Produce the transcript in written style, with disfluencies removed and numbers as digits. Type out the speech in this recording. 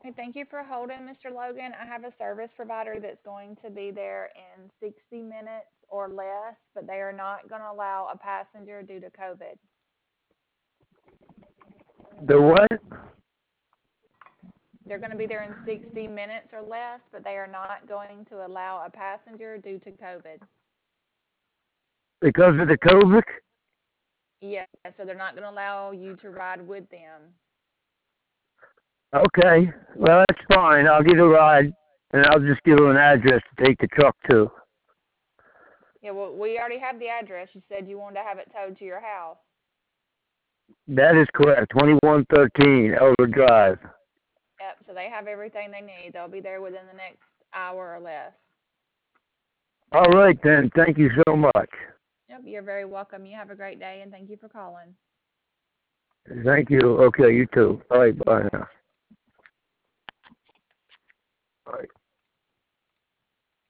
Hey, thank you for holding, Mr. Logan. I have a service provider that's going to be there in 60 minutes or less, but they are not going to allow a passenger due to COVID. The what? They're going to be there in 60 minutes or less, but they are not going to allow a passenger due to COVID. Because of the COVID? Yeah, so they're not going to allow you to ride with them. Okay. Well, that's fine. I'll get a ride, and I'll just give her an address to take the truck to. Yeah, well, we already have the address. You said you wanted to have it towed to your house. That is correct. 2113 Elder Drive. Yep, so they have everything they need. They'll be there within the next hour or less. All right, then. Thank you so much. Yep, you're very welcome. You have a great day, and thank you for calling. Thank you. Okay, you too. All right, bye now.